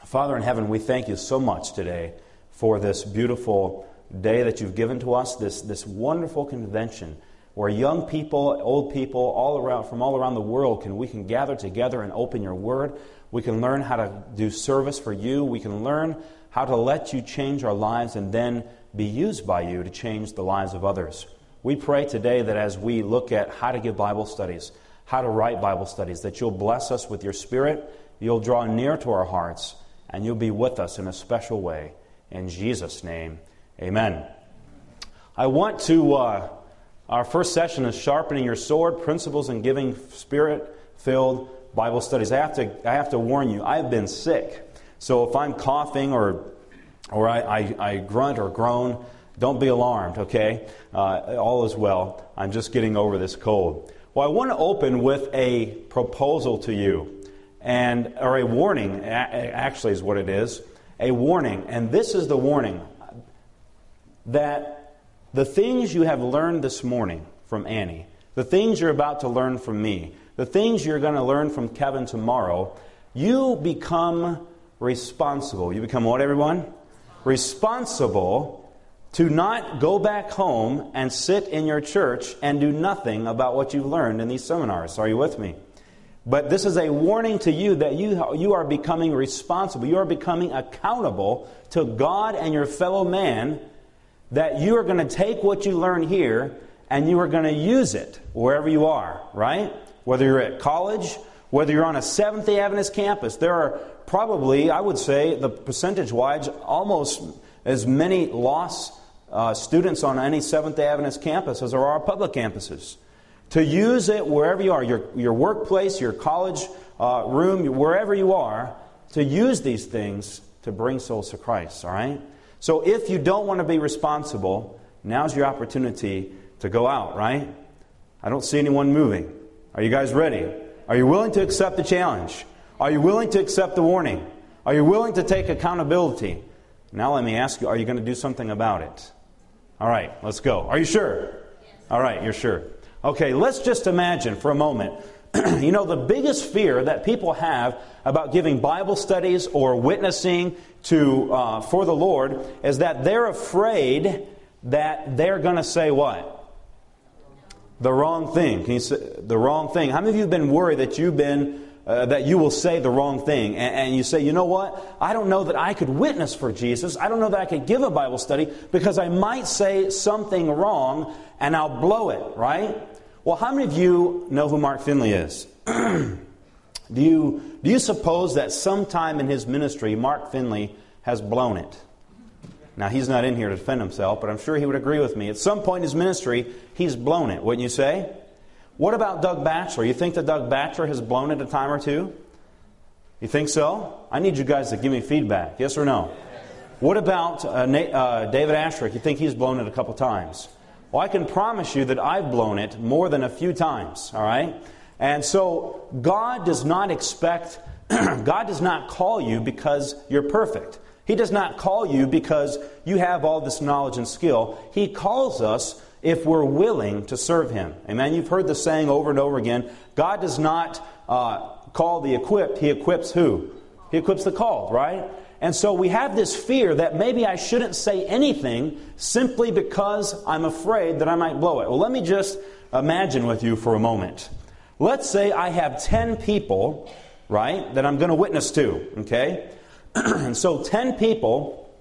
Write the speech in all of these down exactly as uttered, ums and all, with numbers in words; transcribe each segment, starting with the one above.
Father in heaven, we thank you so much today for this beautiful day that you've given to us, this, this wonderful convention where young people, old people, all around from all around the world, can we can gather together and open your word. We can learn how to do service for you. We can learn how to let you change our lives and then be used by you to change the lives of others. We pray today that as we look at how to give Bible studies, how to write Bible studies, that you'll bless us with your Spirit, you'll draw near to our hearts, and you'll be with us in a special way. In Jesus' name, amen. I want to, uh, our first session is Sharpening Your Sword, Principles in Giving Spirit-Filled Bible Studies. I have to I have to warn you, I've been sick. So if I'm coughing or or I, I, I grunt or groan, don't be alarmed, okay? Uh, all is well. I'm just getting over this cold. Well, I want to open with a proposal to you, and or a warning, actually is what it is, a warning. And this is the warning, that the things you have learned this morning from Annie, the things you're about to learn from me, the things you're going to learn from Kevin tomorrow, you become responsible. You become what, everyone? Responsible to not go back home and sit in your church and do nothing about what you've learned in these seminars. Are you with me? But this is a warning to you that you, you are becoming responsible. You are becoming accountable to God and your fellow man, that you are going to take what you learn here and you are going to use it wherever you are, right? Whether you're at college, whether you're on a Seventh-day Adventist campus, there are probably, I would say, the percentage-wise, almost as many lost uh, students on any Seventh-day Adventist campus as there are public campuses. To use it wherever you are, your, your workplace, your college uh, room, wherever you are, to use these things to bring souls to Christ, all right? So if you don't want to be responsible, now's your opportunity to go out, right? I don't see anyone moving. Are you guys ready? Are you willing to accept the challenge? Are you willing to accept the warning? Are you willing to take accountability? Now let me ask you, are you going to do something about it? All right, let's go. Are you sure? Yes. All right, you're sure. Okay, let's just imagine for a moment. You know, the biggest fear that people have about giving Bible studies or witnessing to uh, for the Lord is that they're afraid that they're going to say what? The wrong thing. Can you say the wrong thing? How many of you have been worried that you've been uh, that you will say the wrong thing, and, and you say, you know what? I don't know that I could witness for Jesus. I don't know that I could give a Bible study because I might say something wrong and I'll blow it, right? Well, how many of you know who Mark Finley is? do you do you suppose that sometime in his ministry, Mark Finley has blown it? Now, he's not in here to defend himself, but I'm sure he would agree with me. At some point in his ministry, he's blown it, wouldn't you say? What about Doug Batchelor? You think that Doug Batchelor has blown it a time or two? You think so? I need you guys to give me feedback. Yes or no? What about uh, Nate, uh, David Asherick? You think he's blown it a couple times? Well, I can promise you that I've blown it more than a few times, all right? And so God does not expect, God does not call you because you're perfect. He does not call you because you have all this knowledge and skill. He calls us if we're willing to serve Him. Amen? You've heard the saying over and over again, God does not uh, call the equipped, He equips who? He equips the called, right? And so we have this fear that maybe I shouldn't say anything simply because I'm afraid that I might blow it. Well, let me just imagine with you for a moment. Let's say I have ten people, right, that I'm going to witness to, okay? And so ten people,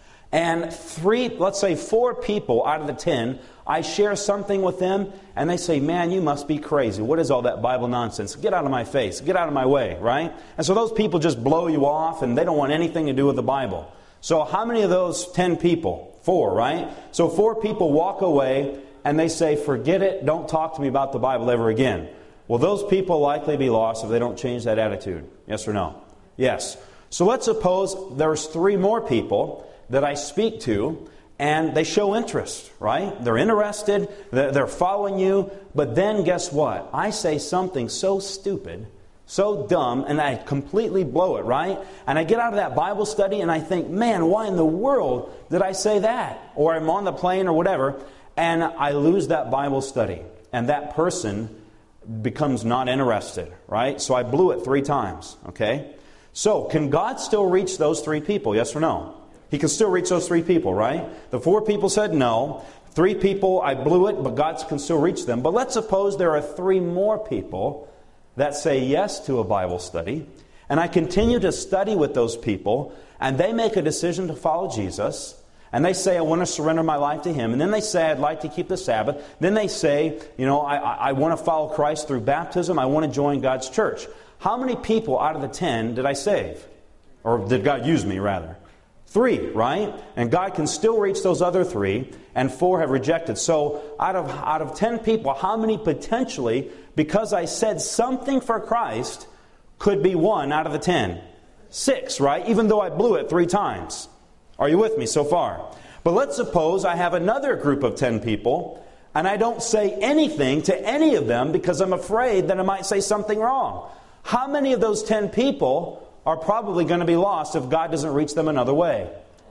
and three, let's say four people out of the ten, I share something with them, and they say, man, you must be crazy. What is all that Bible nonsense? Get out of my face. Get out of my way, right? And so those people just blow you off, and they don't want anything to do with the Bible. So how many of those ten people? Four, right? So four people walk away, and they say, forget it, don't talk to me about the Bible ever again. Will those people likely be lost if they don't change that attitude? Yes or no? Yes. So let's suppose there's three more people that I speak to, and they show interest, right? They're interested, they're following you, but then guess what? I say something so stupid, so dumb, and I completely blow it, right? And I get out of that Bible study and I think, man, why in the world did I say that? Or I'm on the plane or whatever, and I lose that Bible study, and that person becomes not interested, right? So I blew it three times, okay? So, can God still reach those three people? Yes or no? He can still reach those three people, right? The four people said no. Three people, I blew it, but God can still reach them. But let's suppose there are three more people that say yes to a Bible study, and I continue to study with those people, and they make a decision to follow Jesus, and they say, I want to surrender my life to Him, and then they say, I'd like to keep the Sabbath. Then they say, you know, I, I, I want to follow Christ through baptism. I want to join God's church. How many people out of the ten did I save? Or did God use me, rather? Three, right? And God can still reach those other three, and four have rejected. So out of out of ten people, how many potentially, because I said something for Christ, could be one out of the ten? Six, right? Even though I blew it three times. Are you with me so far? But let's suppose I have another group of ten people, and I don't say anything to any of them because I'm afraid that I might say something wrong. How many of those ten people are probably going to be lost if God doesn't reach them another way?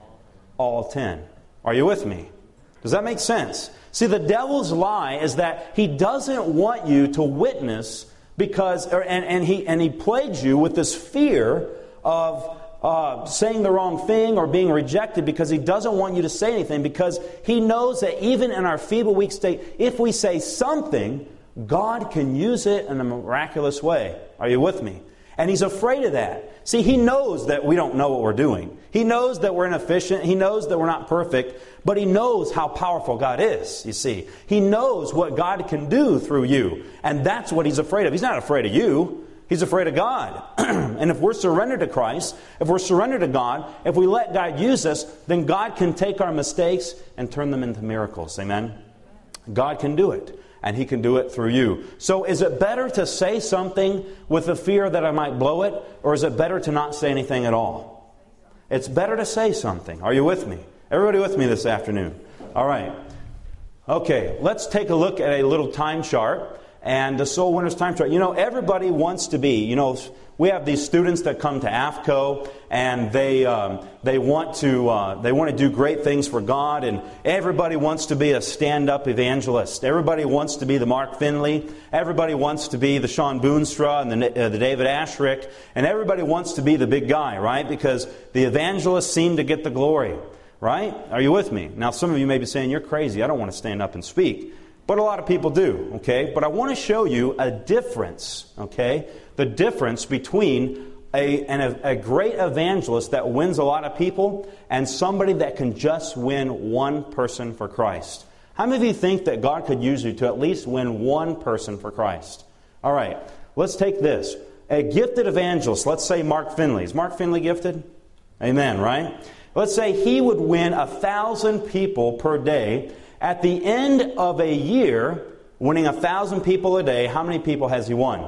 All ten. Are you with me? Does that make sense? See, the devil's lie is that he doesn't want you to witness because, or, and, and he and he plagues you with this fear of uh, saying the wrong thing or being rejected because he doesn't want you to say anything, because he knows that even in our feeble, weak state, if we say something, God can use it in a miraculous way. Are you with me? And he's afraid of that. See, he knows that we don't know what we're doing. He knows that we're inefficient. He knows that we're not perfect. But he knows how powerful God is, you see. He knows what God can do through you. And that's what he's afraid of. He's not afraid of you. He's afraid of God. And if we're surrendered to Christ, if we're surrendered to God, if we let God use us, then God can take our mistakes and turn them into miracles. Amen? God can do it. And He can do it through you. So is it better to say something with the fear that I might blow it? Or is it better to not say anything at all? It's better to say something. Are you with me? Everybody with me this afternoon? All right. Okay, let's take a look at a little time chart. And the Soul Winners time chart. You know, everybody wants to be, you know, we have these students that come to A F C O, and they um, they want to uh, they want to do great things for God, and everybody wants to be a stand-up evangelist. Everybody wants to be the Mark Finley. Everybody wants to be the Sean Boonstra and the, uh, the David Ashrick, and everybody wants to be the big guy, right? Because the evangelists seem to get the glory, right? Are you with me? Now, some of you may be saying, "You're crazy. I don't want to stand up and speak." But a lot of people do, okay? But I want to show you a difference, okay? The difference between a, an, a great evangelist that wins a lot of people and somebody that can just win one person for Christ. How many of you think that God could use you to at least win one person for Christ? All right, let's take this. A gifted evangelist, let's say Mark Finley. Is Mark Finley gifted? Amen, right? Let's say he would win a thousand people per day. At the end of a year, winning a thousand people a day, how many people has he won?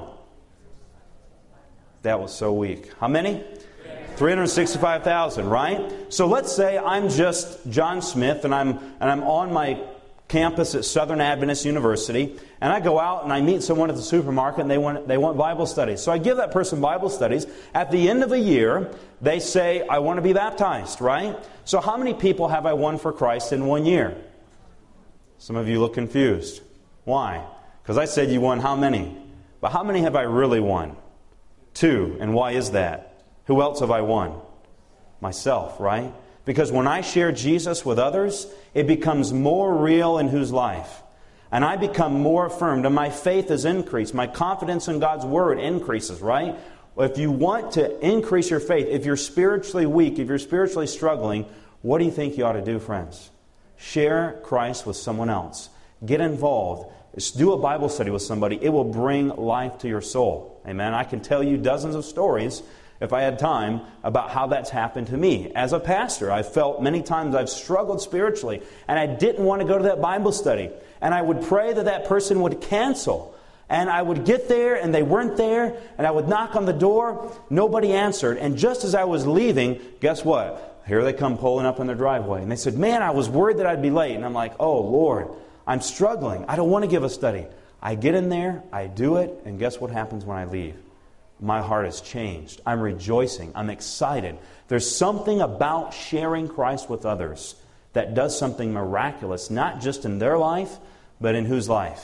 That was so weak. How many? three hundred sixty-five thousand, right? So let's say I'm just John Smith, and I'm and I'm on my campus at Southern Adventist University, and I go out and I meet someone at the supermarket, and they want they want Bible studies. So I give that person Bible studies. At the end of a year, they say, I want to be baptized, right? So how many people have I won for Christ in one year? Some of you look confused. Why? Because I said you won how many? But how many have I really won? Two. And why is that? Who else have I won? Myself, right? Because when I share Jesus with others, it becomes more real in whose life? And I become more affirmed, and my faith is increased. My confidence in God's Word increases, right? If you want to increase your faith, if you're spiritually weak, if you're spiritually struggling, what do you think you ought to do, friends? Share Christ with someone else. Get involved. Just do a Bible study with somebody. It will bring life to your soul. Amen. I can tell you dozens of stories, if I had time, about how that's happened to me. As a pastor, I've felt many times I've struggled spiritually, and I didn't want to go to that Bible study. And I would pray that that person would cancel. And I would get there, and they weren't there, and I would knock on the door. Nobody answered. And just as I was leaving, guess what? Here they come pulling up in their driveway. And they said, man, I was worried that I'd be late. And I'm like, oh, Lord, I'm struggling. I don't want to give a study. I get in there, I do it, and guess what happens when I leave? My heart has changed. I'm rejoicing. I'm excited. There's something about sharing Christ with others that does something miraculous, not just in their life, but in whose life?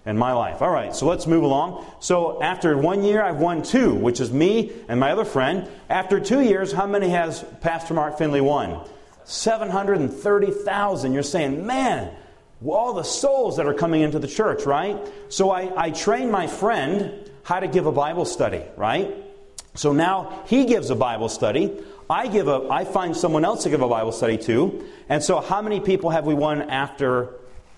in my life. All right, so let's move along. So after one year, I've won two, which is me and my other friend. After two years, how many has Pastor Mark Finley won? seven hundred thirty thousand. You're saying, man, all the souls that are coming into the church, right? So I, I trained my friend how to give a Bible study, right? So now he gives a Bible study. I give a. I find someone else to give a Bible study to. And so how many people have we won after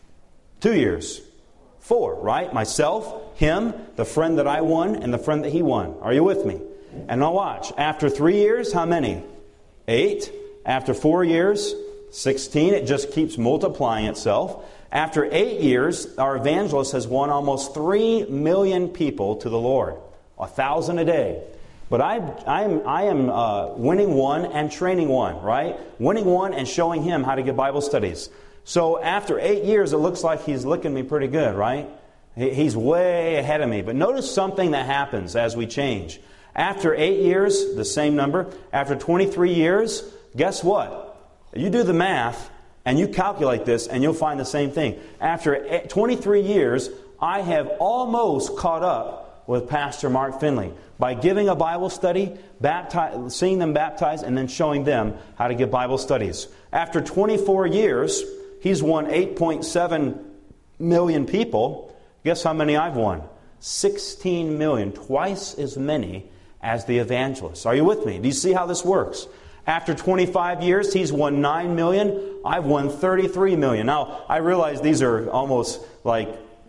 two years? Four, right? Myself, him, the friend that I won, and the friend that he won. Are you with me? And now watch. After three years, how many? Eight. After four years, sixteen. It just keeps multiplying itself. After eight years, our evangelist has won almost three million people to the Lord. A thousand a day. But I, I am, I am uh, winning one and training one, right? Winning one and showing him how to give Bible studies. So after eight years, it looks like he's licking me pretty good, right? He's way ahead of me. But notice something that happens as we change. After eight years, the same number. After twenty-three years, guess what? You do the math and you calculate this and you'll find the same thing. After twenty-three years, I have almost caught up with Pastor Mark Finley by giving a Bible study, baptize, seeing them baptized, and then showing them how to give Bible studies. After twenty-four years, he's won eight point seven million people. Guess how many I've won? sixteen million, twice as many as the evangelists. Are you with me? Do you see how this works? After twenty-five years, he's won nine million. I've won thirty-three million. Now, I realize these are almost like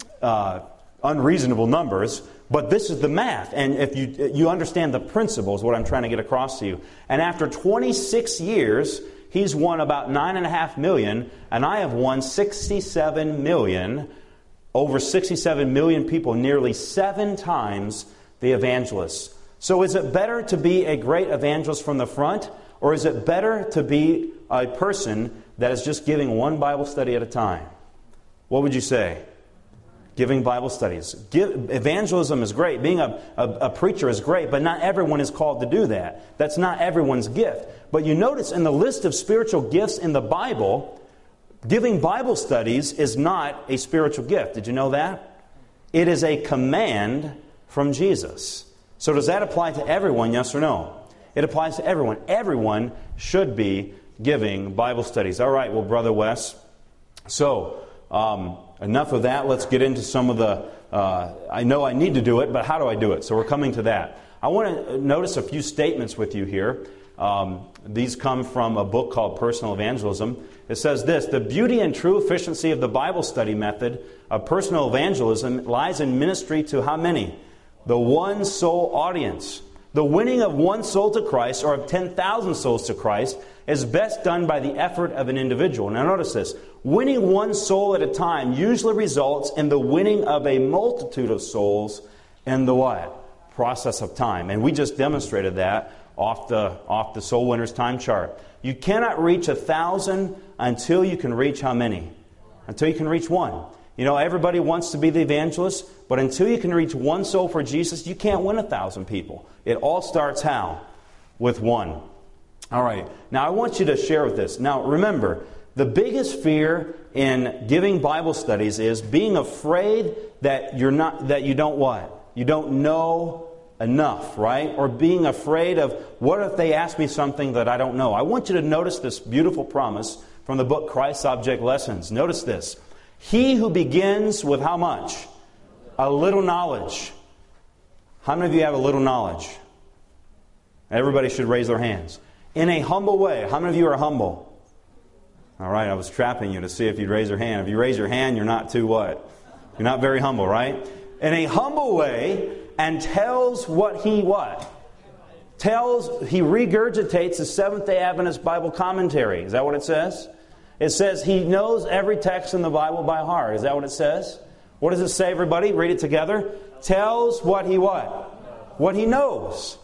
uh, unreasonable numbers, but this is the math. And if you you understand the principles, what I'm trying to get across to you. And after twenty-six years, he's won about nine point five million, and I have won sixty-seven million, over sixty-seven million people, nearly seven times the evangelists. So is it better to be a great evangelist from the front, or is it better to be a person that is just giving one Bible study at a time? What would you say? Giving Bible studies. Give, evangelism is great. Being a, a, a preacher is great, but not everyone is called to do that. That's not everyone's gift. But you notice in the list of spiritual gifts in the Bible, giving Bible studies is not a spiritual gift. Did you know that? It is a command from Jesus. So does that apply to everyone, yes or no? It applies to everyone. Everyone should be giving Bible studies. All right, well, Brother Wes, so um, enough of that. Let's get into some of the, uh, I know I need to do it, but how do I do it? So we're coming to that. I want to notice a few statements with you here. Um, these come from a book called Personal Evangelism. It says this: the beauty and true efficiency of the Bible study method of personal evangelism lies in ministry to how many? The one soul audience. The winning of one soul to Christ, or of ten thousand souls to Christ, is best done by the effort of an individual. Now notice this. Winning one soul at a time usually results in the winning of a multitude of souls in the what? Process of time. And we just demonstrated that off the, off the Soul Winners time chart. You cannot reach a thousand until you can reach how many? Until you can reach one. You know, everybody wants to be the evangelist, but until you can reach one soul for Jesus, you can't win a thousand people. It all starts how? With one. All right. Now, I want you to share with this. Now, remember, the biggest fear in giving Bible studies is being afraid that you're not, that you don't what? You don't know enough, right? Or being afraid of, what if they ask me something that I don't know? I want you to notice this beautiful promise from the book Christ's Object Lessons. Notice this. He who begins with how much? A little knowledge. How many of you have a little knowledge? Everybody should raise their hands. In a humble way. How many of you are humble? All right, I was trapping you to see if you'd raise your hand. If you raise your hand, you're not too what? You're not very humble, right? In a humble way, and tells what he what? Tells, he regurgitates the Seventh-day Adventist Bible commentary. Is that what it says? It says he knows every text in the Bible by heart. Is that what it says? What does it say, everybody? Read it together. Tells what he what? What he knows.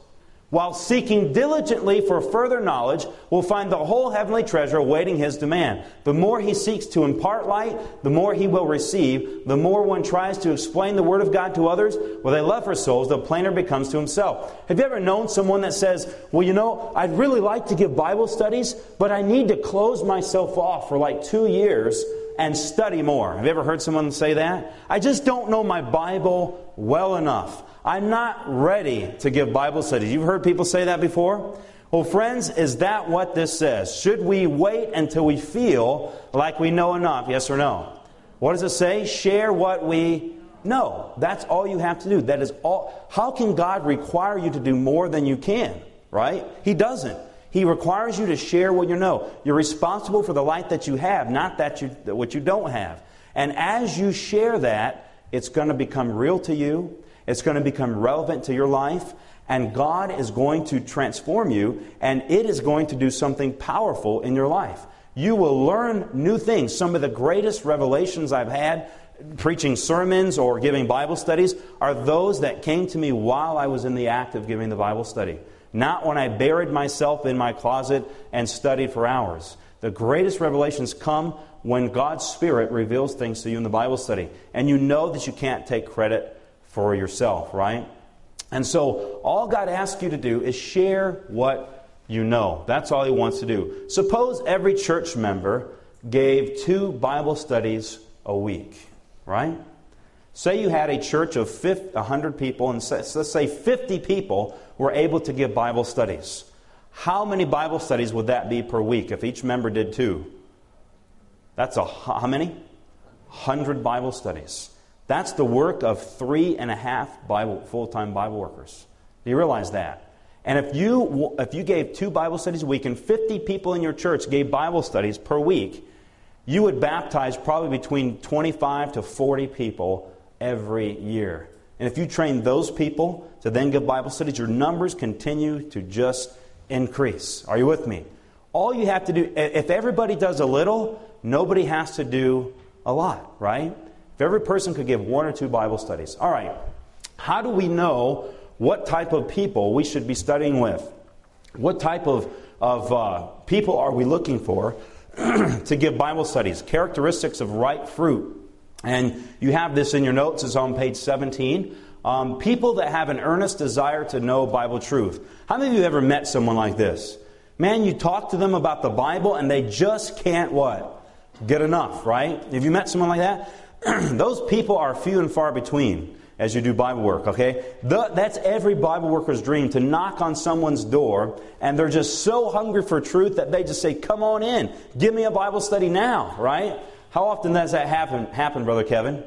while seeking diligently for further knowledge, will find the whole heavenly treasure awaiting his demand. The more he seeks to impart light, the more he will receive. The more one tries to explain the Word of God to others with a love for souls, the plainer becomes to himself. Have you ever known someone that says, well, you know, I'd really like to give Bible studies, but I need to close myself off for like two years and study more. Have you ever heard someone say that? I just don't know my Bible well enough. I'm not ready to give Bible studies. You've heard people say that before? Well, friends, is that what this says? Should we wait until we feel like we know enough? Yes or no? What does it say? Share what we know. That's all you have to do. That is all. How can God require you to do more than you can? Right? He doesn't. He requires you to share what you know. You're responsible for the light that you have, not that you what you don't have. And as you share that, it's going to become real to you. It's going to become relevant to your life, and God is going to transform you, and it is going to do something powerful in your life. You will learn new things. Some of the greatest revelations I've had preaching sermons or giving Bible studies are those that came to me while I was in the act of giving the Bible study. Not when I buried myself in my closet and studied for hours. The greatest revelations come when God's Spirit reveals things to you in the Bible study, and you know that you can't take credit for yourself, right? And so all God asks you to do is share what you know. That's all He wants to do. Suppose every church member gave two Bible studies a week, right? Say you had a church of one hundred people, and let's say fifty people were able to give Bible studies. How many Bible studies would that be per week if each member did two? That's a, how many? one hundred Bible studies. That's the work of three and a half Bible, full-time Bible workers. Do you realize that? And if you if you gave two Bible studies a week and fifty people in your church gave Bible studies per week, you would baptize probably between twenty-five to forty people every year. And if you train those people to then give Bible studies, your numbers continue to just increase. Are you with me? All you have to do, if everybody does a little, nobody has to do a lot, right? If every person could give one or two Bible studies. All right, how do we know what type of people we should be studying with? What type of, of uh, people are we looking for to give Bible studies? Characteristics of ripe fruit. And you have this in your notes. It's on page seventeen. Um, people that have an earnest desire to know Bible truth. How many of you have ever met someone like this? Man, you talk to them about the Bible and they just can't what? Get enough, right? Have you met someone like that? Those people are few and far between as you do Bible work, okay? The, that's every Bible worker's dream, to knock on someone's door and they're just so hungry for truth that they just say, come on in, give me a Bible study now, right? How often does that happen, happen, Brother Kevin?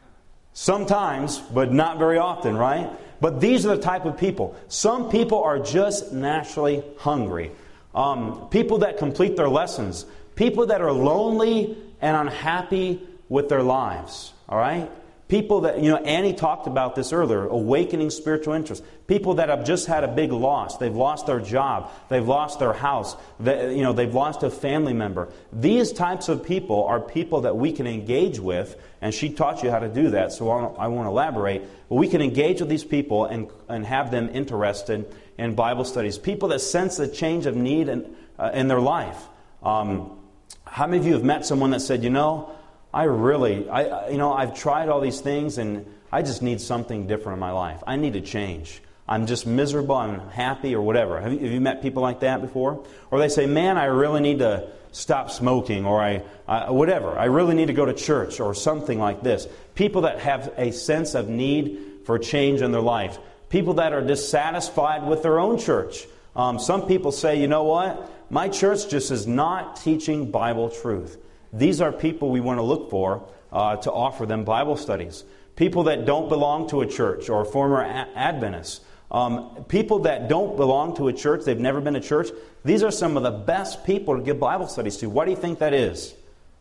Sometimes, but not very often, right? But these are the type of people. Some people are just naturally hungry. Um, people that complete their lessons. People that are lonely and unhappy with their lives, all right? People that, you know, Annie talked about this earlier, awakening spiritual interest. People that have just had a big loss. They've lost their job. They've lost their house. They, you know, they've lost a family member. These types of people are people that we can engage with, and she taught you how to do that, so I won't elaborate. But we can engage with these people and, and have them interested in Bible studies. People that sense a change of need in, uh, in their life. Um, how many of you have met someone that said, you know, I really, I you know, I've tried all these things and I just need something different in my life. I need to change. I'm just miserable, I'm happy, or whatever. Have you, have you met people like that before? Or they say, man, I really need to stop smoking, or I, uh, whatever. I really need to go to church, or something like this. People that have a sense of need for change in their life. People that are dissatisfied with their own church. Um, some people say, you know what? My church just is not teaching Bible truth. These are people we want to look for uh, to offer them Bible studies. People that don't belong to a church, or former a- Adventists. Um, people that don't belong to a church, they've never been to church. These are some of the best people to give Bible studies to. Why do you think that is?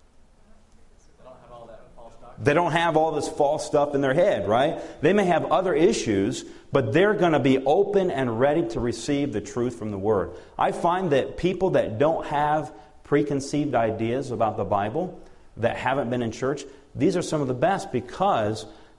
They don't have all that false doctrine. They don't have all this false stuff in their head, right? They may have other issues, but they're going to be open and ready to receive the truth from the Word. I find that people that don't have preconceived ideas about the Bible, that haven't been in church, these are some of the best, because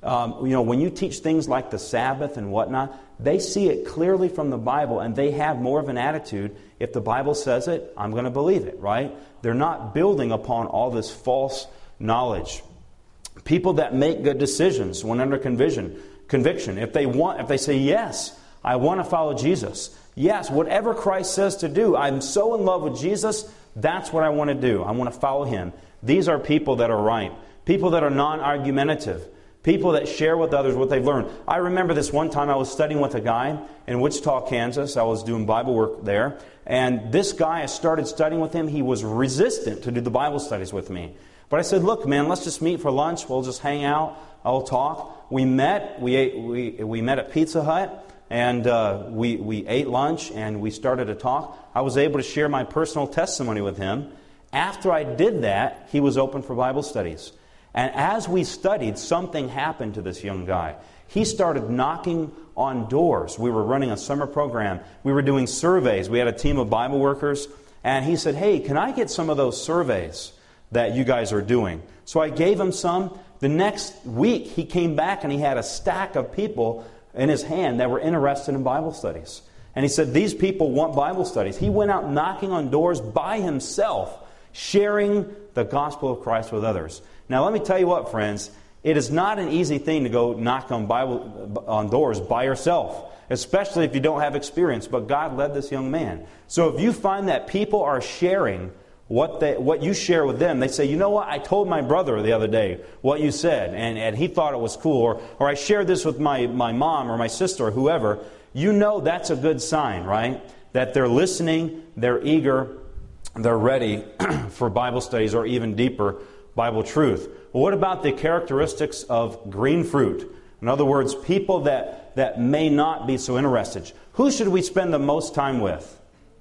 Um, you know, when you teach things like the Sabbath and whatnot, they see it clearly from the Bible, and they have more of an attitude. If the Bible says it, I'm going to believe it, right? They're not building upon all this false knowledge. People that make good decisions when under conviction, conviction. If they want, if they say, yes, I want to follow Jesus. Yes, whatever Christ says to do, I'm so in love with Jesus, that's what I want to do. I want to follow Him. These are people that are right. People that are non-argumentative. People that share with others what they've learned. I remember this one time I was studying with a guy in Wichita, Kansas. I was doing Bible work there. And this guy, I started studying with him. He was resistant to do the Bible studies with me. But I said, look, man, let's just meet for lunch. We'll just hang out. I'll talk. We met. We ate, we, we met at Pizza Hut. And uh, we, we ate lunch and we started to talk. I was able to share my personal testimony with him. After I did that, he was open for Bible studies. And as we studied, something happened to this young guy. He started knocking on doors. We were running a summer program. We were doing surveys. We had a team of Bible workers. And he said, hey, can I get some of those surveys that you guys are doing? So I gave him some. The next week, he came back and he had a stack of people in his hand that were interested in Bible studies. And he said, these people want Bible studies. He went out knocking on doors by himself, sharing the gospel of Christ with others. Now, let me tell you what, friends. It is not an easy thing to go knock on Bible on doors by yourself, especially if you don't have experience. But God led this young man. So if you find that people are sharing what they, what you share with them, they say, you know what, I told my brother the other day what you said, and, and he thought it was cool, or, or I shared this with my, my mom or my sister or whoever, you know that's a good sign, right? That they're listening, they're eager, they're ready for Bible studies or even deeper Bible truth. Well, what about the characteristics of green fruit? In other words, people that, that may not be so interested. Who should we spend the most time with?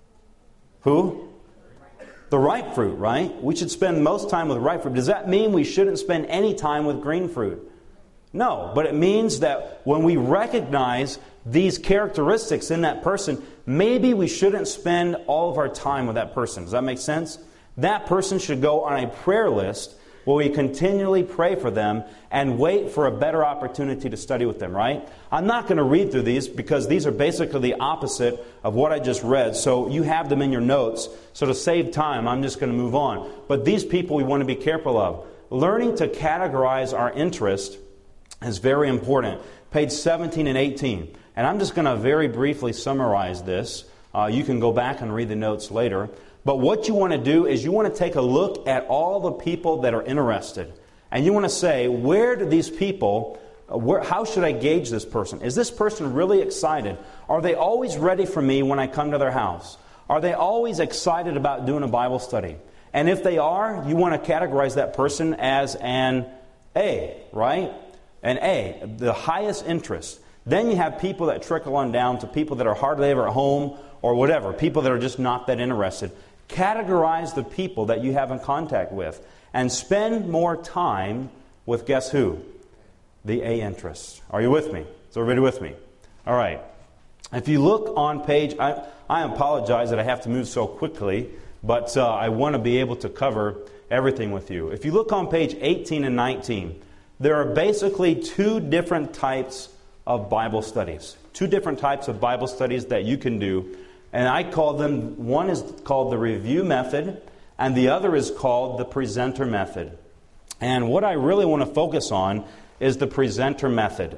Who? The ripe fruit, right? We should spend most time with ripe fruit. Does that mean we shouldn't spend any time with green fruit? No, but it means that when we recognize these characteristics in that person, maybe we shouldn't spend all of our time with that person. Does that make sense? That person should go on a prayer list where we continually pray for them and wait for a better opportunity to study with them, right? I'm not going to read through these because these are basically the opposite of what I just read. So you have them in your notes. So to save time, I'm just going to move on. But these people we want to be careful of. Learning to categorize our interest is very important. Page seventeen and eighteen. And I'm just going to very briefly summarize this. Uh, you can go back and read the notes later. But what you want to do is you want to take a look at all the people that are interested. And you want to say, where do these people, where, how should I gauge this person? Is this person really excited? Are they always ready for me when I come to their house? Are they always excited about doing a Bible study? And if they are, you want to categorize that person as an A, right? An A, the highest interest. Then you have people that trickle on down to people that are hardly ever at home or whatever, people that are just not that interested. Categorize the people that you have in contact with and spend more time with, guess who? The A interests. Are you with me? Is everybody with me? All right. If you look on page, I, I apologize that I have to move so quickly, but uh, I want to be able to cover everything with you. If you look on page eighteen and nineteen, there are basically two different types of Bible studies. Two different types of Bible studies that you can do. And I call them, one is called the review method, and the other is called the presenter method. And what I really want to focus on is the presenter method.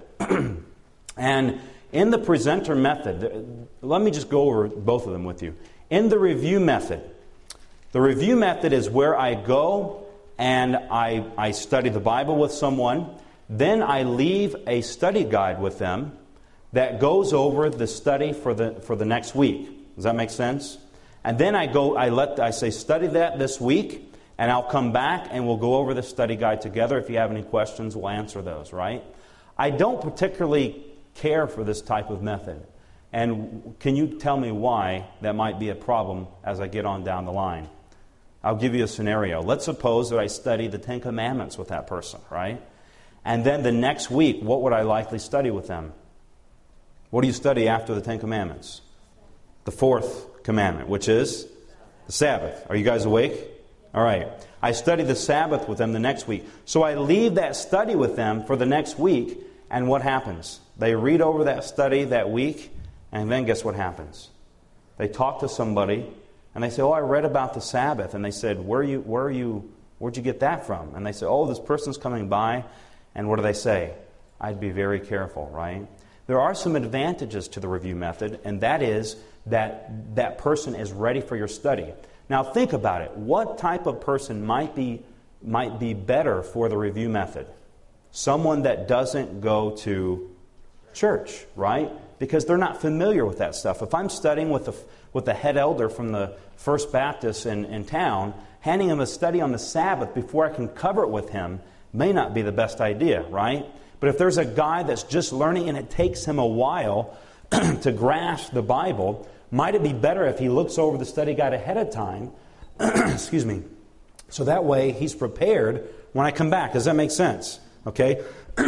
And in the presenter method, let me just go over both of them with you. In the review method, the review method is where I go and I, I study the Bible with someone. Then I leave a study guide with them that goes over the study for the for the next week. Does that make sense? And then I go, I let, I say, study that this week, and I'll come back and we'll go over the study guide together. If you have any questions, we'll answer those, right? I don't particularly care for this type of method. And can you tell me why that might be a problem as I get on down the line? I'll give you a scenario. Let's suppose that I study the Ten Commandments with that person, right? And then the next week, what would I likely study with them? What do you study after the Ten Commandments? The fourth commandment, which is the Sabbath. Are you guys awake? All right. I study the Sabbath with them the next week. So I leave that study with them for the next week, and what happens? They read over that study that week, and then guess what happens? They talk to somebody, and they say, oh, I read about the Sabbath. And they said, where are you, where are you, where'd you get that from? And they say, oh, this person's coming by. And what do they say? I'd be very careful, right? There are some advantages to the review method, and that is that that person is ready for your study. Now think about it. What type of person might be might be better for the review method? Someone that doesn't go to church, right? Because they're not familiar with that stuff. If I'm studying with the with the head elder from the First Baptist in, in town, handing him a study on the Sabbath before I can cover it with him may not be the best idea, right? But if there's a guy that's just learning and it takes him a while to grasp the Bible, might it be better if he looks over the study guide ahead of time, excuse me, so that way he's prepared when I come back. Does that make sense? Okay?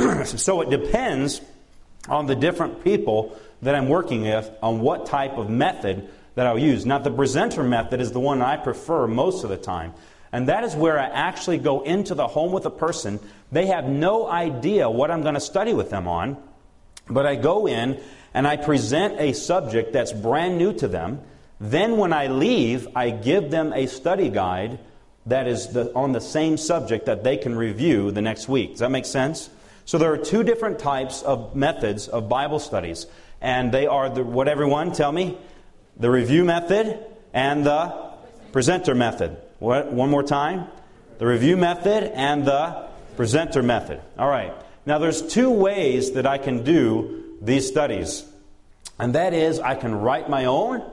So it depends on the different people that I'm working with on what type of method that I'll use. Now, the presenter method is the one I prefer most of the time. And that is where I actually go into the home with a person. They have no idea what I'm going to study with them on. But I go in and I present a subject that's brand new to them. Then when I leave, I give them a study guide that is the, on the same subject that they can review the next week. Does that make sense? So there are two different types of methods of Bible studies. And they are, the, what everyone, tell me? The review method and the presenter method. What? One more time. The review method and the presenter method. All right. Now there's two ways that I can do these studies. And that is I can write my own,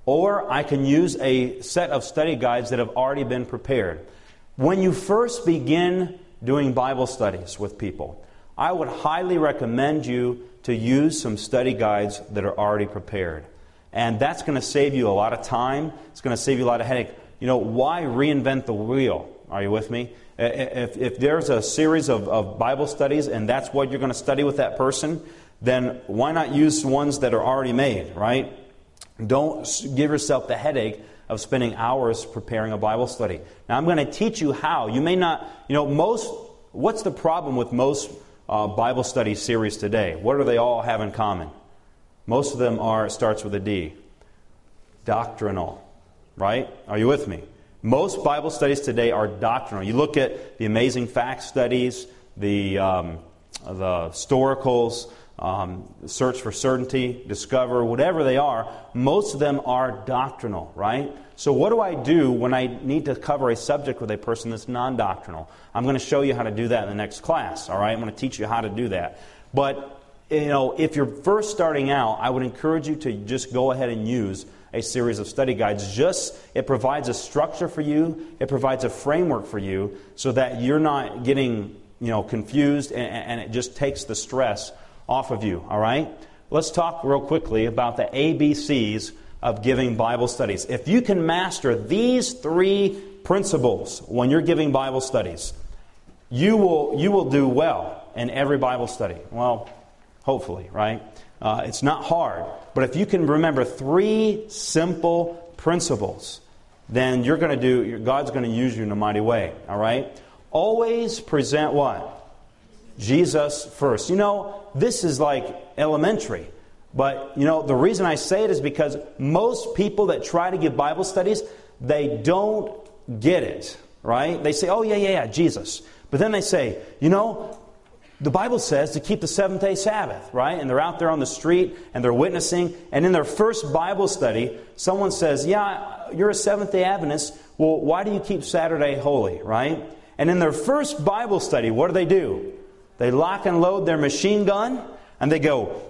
or I can use a set of study guides that have already been prepared. When you first begin doing Bible studies with people, I would highly recommend you to use some study guides that are already prepared. And that's going to save you a lot of time. It's going to save you a lot of headache. You know, why reinvent the wheel? Are you with me? If, if there's a series of, of Bible studies and that's what you're going to study with that person, then why not use ones that are already made, right? Don't give yourself the headache of spending hours preparing a Bible study. Now, I'm going to teach you how. You may not, you know, most, what's the problem with most uh, Bible study series today? What do they all have in common? Most of them are, it starts with a D. Doctrinal. Right? Are you with me? Most Bible studies today are doctrinal. You look at the Amazing Facts studies, the um, the Storicals, um, Search for Certainty, Discover, whatever they are, most of them are doctrinal, right? So what do I do when I need to cover a subject with a person that's non-doctrinal? I'm going to show you how to do that in the next class, all right? I'm going to teach you how to do that. But, you know, if you're first starting out, I would encourage you to just go ahead and use a series of study guides. Just, it provides a structure for you. It provides a framework for you so that you're not getting, you know, confused, and, and it just takes the stress off of you. All right? Let's talk real quickly about the A B Cs of giving Bible studies. If you can master these three principles when you're giving Bible studies, you will you will do well in every Bible study. Well, hopefully, right? Uh, it's not hard. But if you can remember three simple principles, then you're going to do, God's going to use you in a mighty way. All right? Always present what? Jesus first. You know, this is like elementary. But, you know, the reason I say it is because most people that try to give Bible studies, they don't get it. Right? They say, oh, yeah, yeah, yeah, Jesus. But then they say, you know, the Bible says to keep the seventh-day Sabbath, right? And they're out there on the street and they're witnessing. And in their first Bible study, someone says, yeah, you're a Seventh-day Adventist. Well, why do you keep Saturday holy, right? And in their first Bible study, what do they do? They lock and load their machine gun and they go,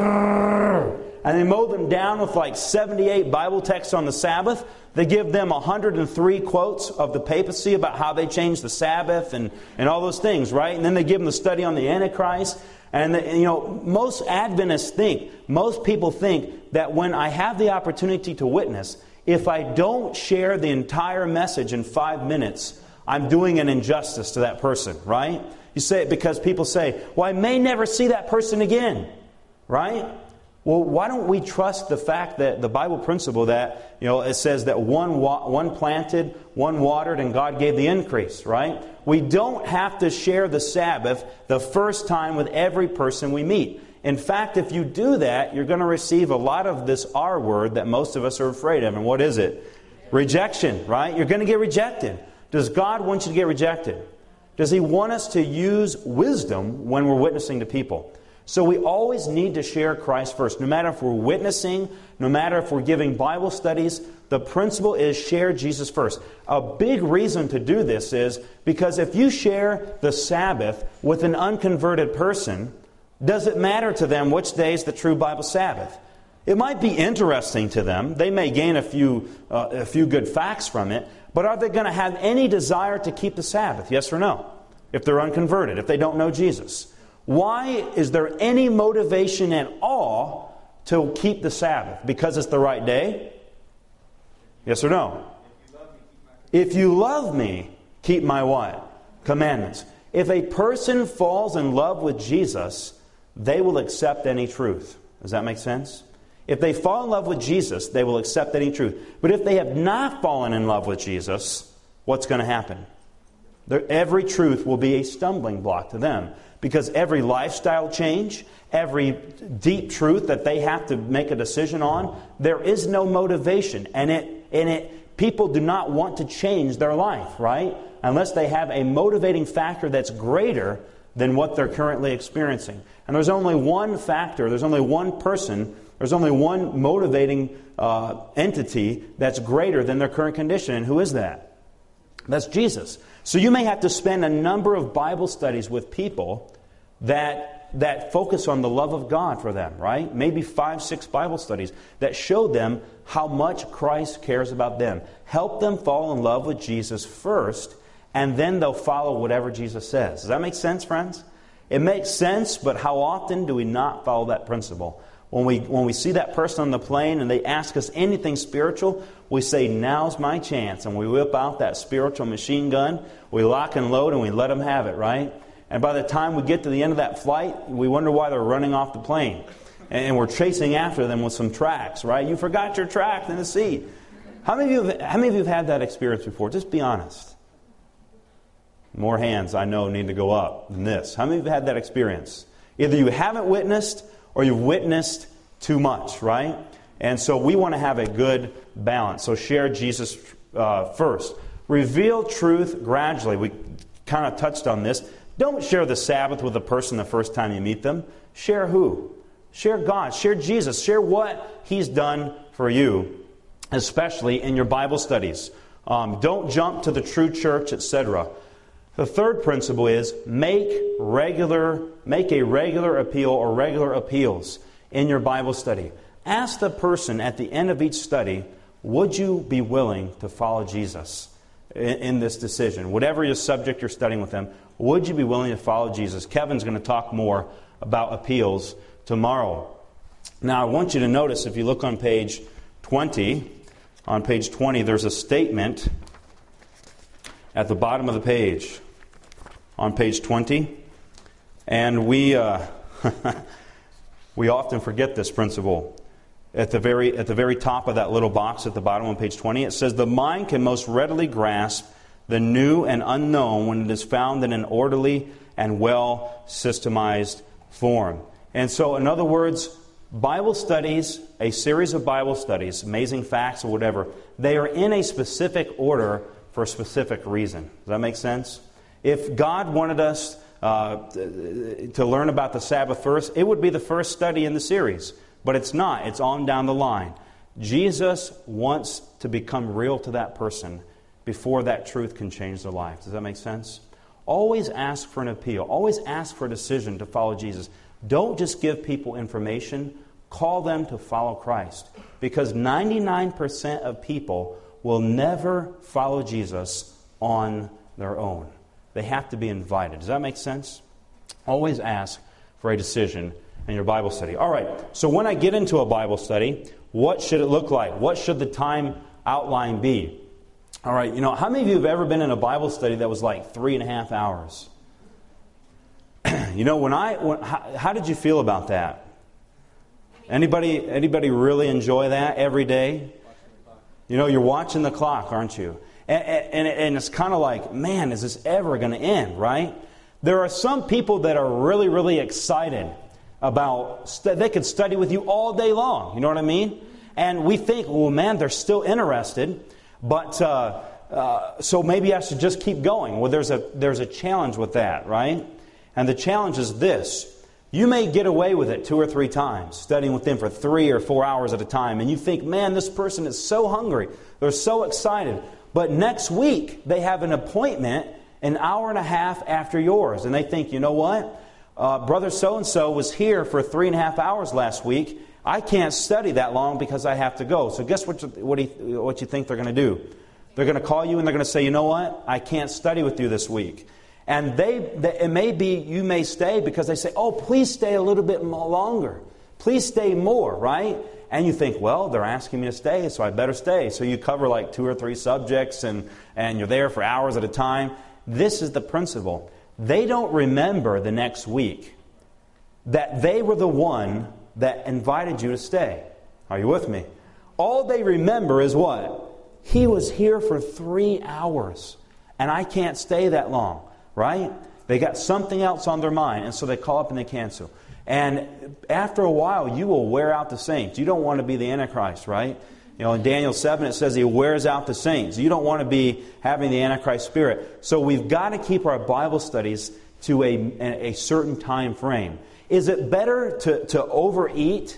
and they mow them down with like seventy-eight Bible texts on the Sabbath. They give them one hundred three quotes of the papacy about how they changed the Sabbath and, and all those things, right? And then they give them the study on the Antichrist. And, the, you know, most Adventists think, most people think that when I have the opportunity to witness, if I don't share the entire message in five minutes, I'm doing an injustice to that person, right? You say it because people say, well, I may never see that person again, right? Well, why don't we trust the fact that the Bible principle that, you know, it says that one wa- one planted, one watered, and God gave the increase, right? We don't have to share the Sabbath the first time with every person we meet. In fact, if you do that, you're going to receive a lot of this R word that most of us are afraid of. And what is it? Rejection, right? You're going to get rejected. Does God want you to get rejected? Does He want us to use wisdom when we're witnessing to people? So we always need to share Christ first. No matter if we're witnessing, no matter if we're giving Bible studies, the principle is share Jesus first. A big reason to do this is because if you share the Sabbath with an unconverted person, does it matter to them which day is the true Bible Sabbath? It might be interesting to them. They may gain a few, uh, a few good facts from it, but are they going to have any desire to keep the Sabbath? Yes or no? If they're unconverted, if they don't know Jesus. Why is there any motivation at all to keep the Sabbath? Because it's the right day? Yes or no? If you love me, keep my what? Commandments. If a person falls in love with Jesus, they will accept any truth. Does that make sense? If they fall in love with Jesus, they will accept any truth. But if they have not fallen in love with Jesus, what's going to happen? Every truth will be a stumbling block to them. Because every lifestyle change, every deep truth that they have to make a decision on, there is no motivation. And it, and it, people do not want to change their life, right? Unless they have a motivating factor that's greater than what they're currently experiencing. And there's only one factor, there's only one person, there's only one motivating uh, entity that's greater than their current condition. And who is that? That's Jesus. So you may have to spend a number of Bible studies with people that that focus on the love of God for them, right? Maybe five, six Bible studies that show them how much Christ cares about them. Help them fall in love with Jesus first, and then they'll follow whatever Jesus says. Does that make sense, friends? It makes sense, but how often do we not follow that principle? When we when we see that person on the plane and they ask us anything spiritual, we say, now's my chance. And we whip out that spiritual machine gun, we lock and load, and we let them have it, right? And by the time we get to the end of that flight, we wonder why they're running off the plane. And we're chasing after them with some tracts, right? You forgot your tract in the seat. How many of you have, how many of you have had that experience before? Just be honest. More hands, I know, need to go up than this. How many of you have had that experience? Either you haven't witnessed or you've witnessed too much, right? And so we want to have a good balance. So share Jesus uh, first. Reveal truth gradually. We kind of touched on this. Don't share the Sabbath with a person the first time you meet them. Share who? Share God. Share Jesus. Share what He's done for you, especially in your Bible studies. Um, don't jump to the true church, et cetera. The third principle is make regular, make a regular appeal or regular appeals in your Bible study. Ask the person at the end of each study, would you be willing to follow Jesus in, in this decision? Whatever your subject you're studying with them, would you be willing to follow Jesus? Kevin's going to talk more about appeals tomorrow. Now, I want you to notice, if you look on page twenty, on page twenty, there's a statement at the bottom of the page, on page twenty. And we uh, we often forget this principle. At the very at the very top of that little box at the bottom on page twenty, it says, the mind can most readily grasp the new and unknown when it is found in an orderly and well systemized form. And so, in other words, Bible studies, a series of Bible studies, amazing facts or whatever, they are in a specific order for a specific reason. Does that make sense? If God wanted us uh, to learn about the Sabbath first, it would be the first study in the series. But it's not. It's on down the line. Jesus wants to become real to that person before that truth can change their life. Does that make sense? Always ask for an appeal. Always ask for a decision to follow Jesus. Don't just give people information. Call them to follow Christ. Because ninety-nine percent of people will never follow Jesus on their own. They have to be invited. Does that make sense? Always ask for a decision in your Bible study. All right, so when I get into a Bible study, what should it look like? What should the time outline be? All right, you know, how many of you have ever been in a Bible study that was like three and a half hours? You know, when I, when, how, how did you feel about that? Anybody, anybody really enjoy that every day? You know, you're watching the clock, aren't you? And, and, and it's kind of like, man, is this ever going to end, right? There are some people that are really, really excited about, st- they could study with you all day long, you know what I mean? And we think, well, man, they're still interested, but uh, uh, so maybe I should just keep going. Well, there's a there's a challenge with that, right? And the challenge is this. You may get away with it two or three times, studying with them for three or four hours at a time, and you think, man, this person is so hungry. They're so excited. But next week, they have an appointment an hour and a half after yours, and they think, you know what? Uh, Brother so-and-so was here for three and a half hours last week. I can't study that long because I have to go. So guess what you, what, do you, what you think they're going to do? They're going to call you and they're going to say, you know what? I can't study with you this week. And they, they, it may be you may stay because they say, oh, please stay a little bit more longer. Please stay more, right? And you think, well, they're asking me to stay, so I better stay. So you cover like two or three subjects and, and you're there for hours at a time. This is the principle. They don't remember the next week that they were the one that invited you to stay. Are you with me? All they remember is what? He was here for three hours and I can't stay that long. Right? They got something else on their mind, and so they call up and they cancel. And after a while, you will wear out the saints. You don't want to be the Antichrist, right? You know, in Daniel seven, it says he wears out the saints. You don't want to be having the Antichrist spirit. So we've got to keep our Bible studies to a, a certain time frame. Is it better to, to overeat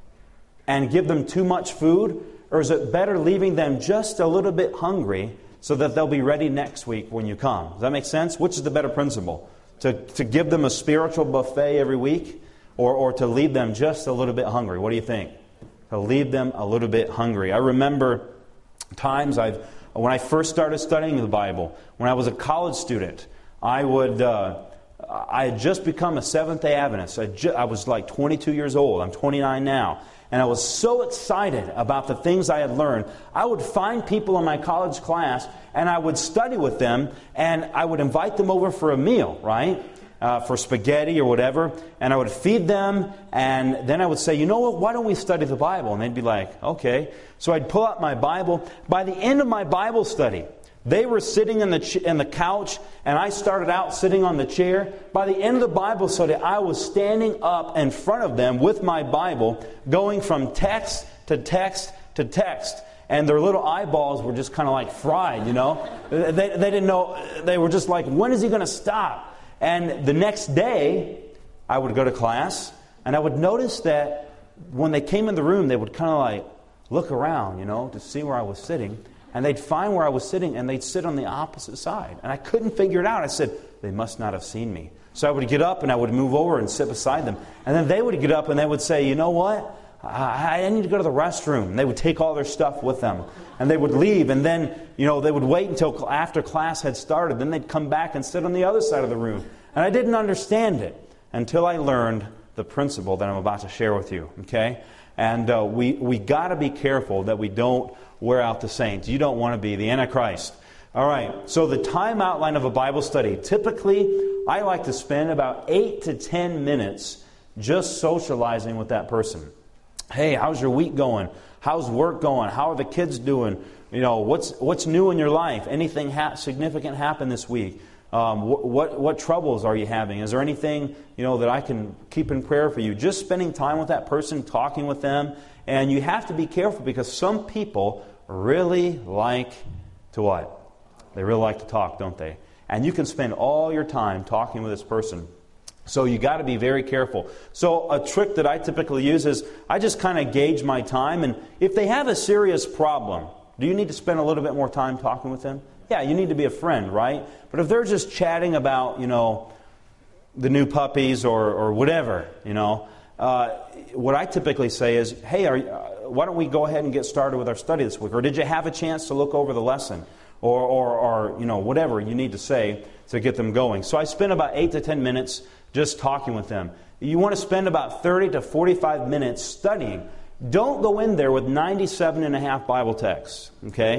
and give them too much food, or is it better leaving them just a little bit hungry so that they'll be ready next week when you come? Does that make sense? Which is the better principle? To, to give them a spiritual buffet every week, or, or to leave them just a little bit hungry? What do you think? To leave them a little bit hungry. I remember times I've, when I first started studying the Bible, when I was a college student, I would, uh, I had just become a Seventh-day Adventist. I, ju- I was like twenty-two years old. I'm twenty-nine now. And I was so excited about the things I had learned. I would find people in my college class and I would study with them and I would invite them over for a meal, right? Uh, for spaghetti or whatever. And I would feed them and then I would say, you know what, why don't we study the Bible? And they'd be like, okay. So I'd pull out my Bible. By the end of my Bible study, they were sitting in the ch- in the couch, and I started out sitting on the chair. By the end of the Bible study, I was standing up in front of them with my Bible, going from text to text to text. And their little eyeballs were just kind of like fried, you know. They, they didn't know. They were just like, when is he going to stop? And the next day, I would go to class, and I would notice that when they came in the room, they would kind of like look around, you know, to see where I was sitting. And they'd find where I was sitting, and they'd sit on the opposite side. And I couldn't figure it out. I said, they must not have seen me. So I would get up, and I would move over and sit beside them. And then they would get up, and they would say, you know what? I, I need to go to the restroom. And they would take all their stuff with them. And they would leave, and then, you know, they would wait until after class had started. Then they'd come back and sit on the other side of the room. And I didn't understand it until I learned the principle that I'm about to share with you. Okay? And uh, we, we got to be careful that we don't wear out the saints. You don't want to be the Antichrist. All right, so the time outline of a Bible study. Typically, I like to spend about eight to ten minutes just socializing with that person. Hey, how's your week going? How's work going? How are the kids doing? You know, what's what's new in your life? Anything ha- significant happen this week? Um, wh- what what troubles are you having? Is there anything, you know, that I can keep in prayer for you? Just spending time with that person, talking with them. And you have to be careful because some people really like to what? They really like to talk, don't they? And you can spend all your time talking with this person. So you got to be very careful. So a trick that I typically use is I just kind of gauge my time. And if they have a serious problem, do you need to spend a little bit more time talking with them? Yeah, you need to be a friend, right? But if they're just chatting about, you know, the new puppies or, or whatever, you know, uh, what I typically say is, hey, are, uh, why don't we go ahead and get started with our study this week? Or did you have a chance to look over the lesson? Or, or, or you know, whatever you need to say to get them going. So I spend about eight to ten minutes just talking with them. You want to spend about thirty to forty-five minutes studying. Don't go in there with ninety-seven and a half Bible texts, okay?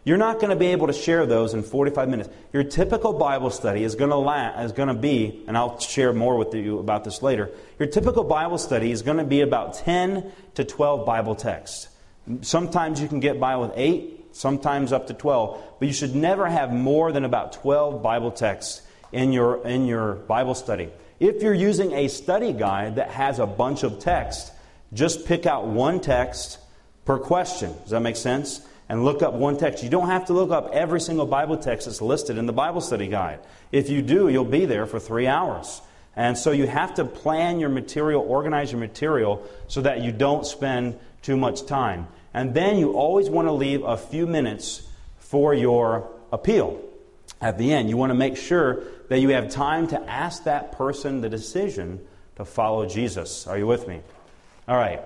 You're not going to be able to share those in forty-five minutes. Your typical Bible study is going to la- is going to be, and I'll share more with you about this later, your typical Bible study is going to be about ten to twelve Bible texts. Sometimes you can get by with eight, sometimes up to twelve, but you should never have more than about twelve Bible texts in your in your Bible study. If you're using a study guide that has a bunch of text, just pick out one text per question. Does that make sense? And look up one text. You don't have to look up every single Bible text that's listed in the Bible study guide. If you do, you'll be there for three hours. And so you have to plan your material, organize your material so that you don't spend too much time. And then you always want to leave a few minutes for your appeal. At the end, you want to make sure that you have time to ask that person the decision to follow Jesus. Are you with me? All right.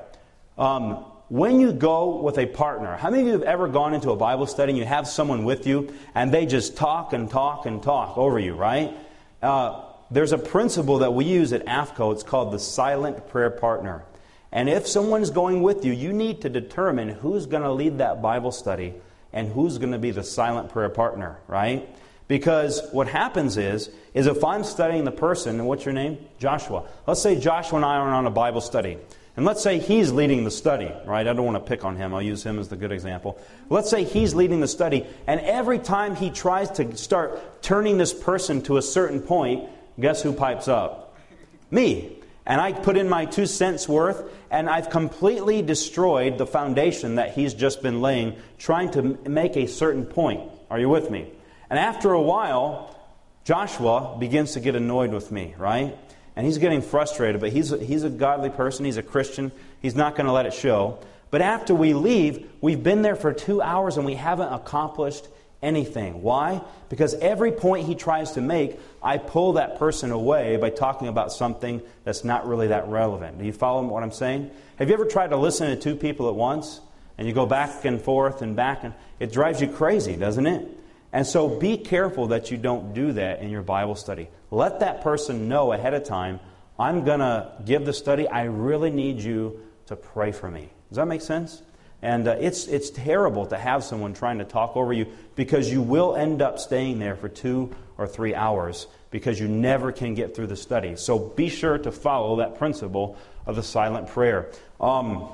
Um, when you go with a partner, how many of you have ever gone into a Bible study and you have someone with you and they just talk and talk and talk over you, right? Uh, there's a principle that we use at A F C O. It's called the silent prayer partner. And if someone's going with you, you need to determine who's going to lead that Bible study and who's going to be the silent prayer partner, right? Because what happens is, is if I'm studying the person, and what's your name? Joshua. Let's say Joshua and I are on a Bible study. And let's say he's leading the study, right? I don't want to pick on him. I'll use him as the good example. Let's say he's leading the study, and every time he tries to start turning this person to a certain point, guess who pipes up? Me. And I put in my two cents worth, and I've completely destroyed the foundation that he's just been laying, trying to make a certain point. Are you with me? And after a while, Joshua begins to get annoyed with me, right? And he's getting frustrated, but he's a, he's a godly person, he's a Christian, he's not going to let it show. But after we leave, we've been there for two hours and we haven't accomplished anything. Why? Because every point he tries to make, I pull that person away by talking about something that's not really that relevant. Do you follow what I'm saying? Have you ever tried to listen to two people at once? And you go back and forth and back, and it drives you crazy, doesn't it? And so be careful that you don't do that in your Bible study. Let that person know ahead of time, I'm going to give the study. I really need you to pray for me. Does that make sense? And uh, it's it's terrible to have someone trying to talk over you because you will end up staying there for two or three hours because you never can get through the study. So be sure to follow that principle of the silent prayer. Um,